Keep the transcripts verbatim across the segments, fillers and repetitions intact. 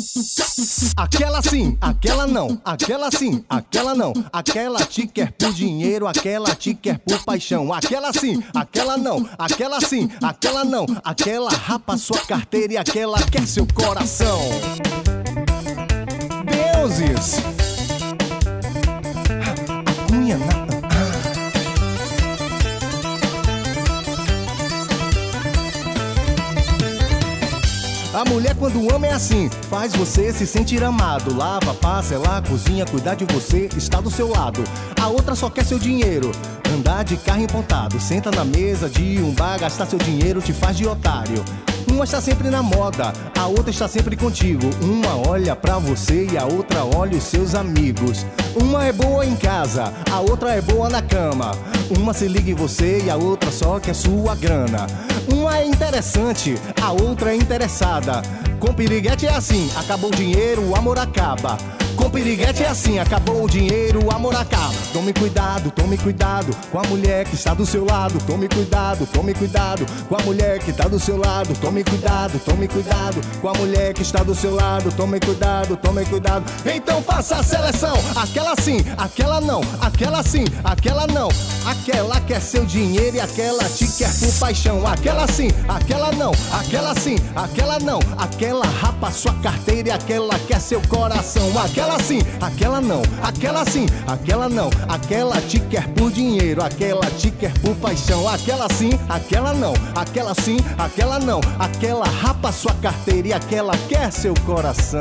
Aquela sim, aquela não, aquela sim, aquela não. Aquela te quer por dinheiro, aquela te quer por paixão. Aquela sim, aquela não, aquela sim, aquela não. Aquela rapa sua carteira e aquela quer seu coração. Deuses, a cunha na... A mulher quando ama é assim, faz você se sentir amado. Lava, passa, ela cozinha, cuidar de você, está do seu lado. A outra só quer seu dinheiro, andar de carro empontado. Senta na mesa de um bar, gastar seu dinheiro te faz de otário. Uma está sempre na moda, a outra está sempre contigo. Uma olha pra você e a outra olha os seus amigos. Uma é boa em casa, a outra é boa na cama. Uma se liga em você e a outra só quer sua grana. Uma é interessante, a outra é interessada. Com piriguete é assim, acabou o dinheiro, o amor acaba. Com piriguete é assim, acabou o dinheiro, o amor acaba. Tome cuidado, tome cuidado com a mulher que está do seu lado. Tome cuidado, tome cuidado com a mulher que está do seu lado. Tome cuidado, tome cuidado com a mulher que está do seu lado. Tome cuidado, tome cuidado. Então faça a seleção. Aquela sim, aquela não, aquela sim, aquela não. Aquela quer seu dinheiro e aquela te quer por paixão. Aquela sim, aquela não, aquela sim, aquela não. Aquela rapa sua carteira e aquela quer seu coração. Aquela sim, aquela não, aquela sim, aquela não. Aquela te quer por dinheiro, aquela te quer por paixão. Aquela sim, aquela não, aquela sim, aquela não. Aquela rapa sua carteira e aquela quer seu coração.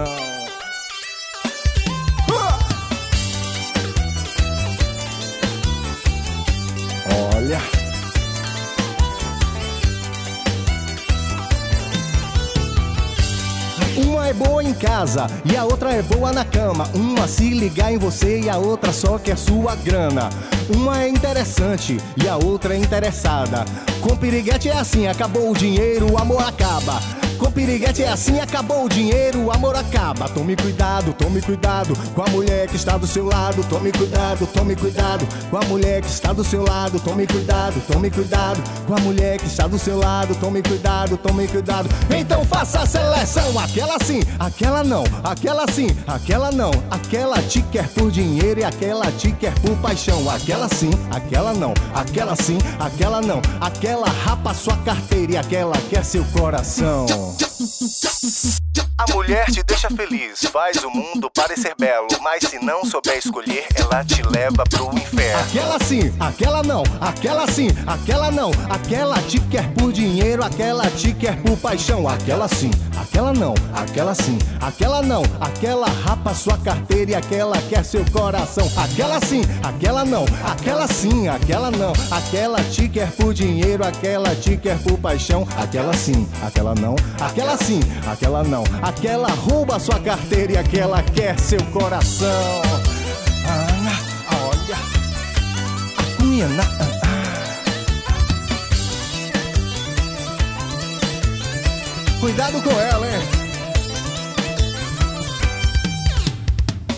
Olha, uma é boa em casa e a outra é boa na cama. Uma se ligar em você e a outra só quer sua grana. Uma é interessante e a outra é interessada. Com piriguete é assim, acabou o dinheiro, o amor acaba. Com piriguete é assim, acabou o dinheiro, o amor acaba. Tome cuidado, tome cuidado com a mulher que está do seu lado. Tome cuidado, tome cuidado com a mulher que está do seu lado. Tome cuidado, tome cuidado com a mulher que está do seu lado. Tome cuidado, tome cuidado. Então faça a seleção. Aquela sim, aquela não, aquela sim, aquela não. Aquela te quer por dinheiro e aquela te quer por paixão. Aquela sim, aquela não, aquela sim, aquela não. Aquela rapa sua carteira e aquela quer seu coração. A mulher te deixa feliz, faz o mundo parecer belo. Mas se não souber escolher, ela te leva pro inferno. Aquela sim, aquela não, aquela sim, aquela não. Aquela te quer por dinheiro, aquela te quer por paixão. Aquela sim, aquela não, aquela sim, aquela não. Aquela rapa sua carteira e aquela quer seu coração. Aquela sim, aquela não, aquela sim, aquela não. Aquela te quer por dinheiro, aquela te quer por paixão. Aquela sim, aquela não, aquela sim, aquela não. Aquela rouba sua carteira e aquela quer seu coração. Ana, olha, a cunha na... Cuidado com ela, hein?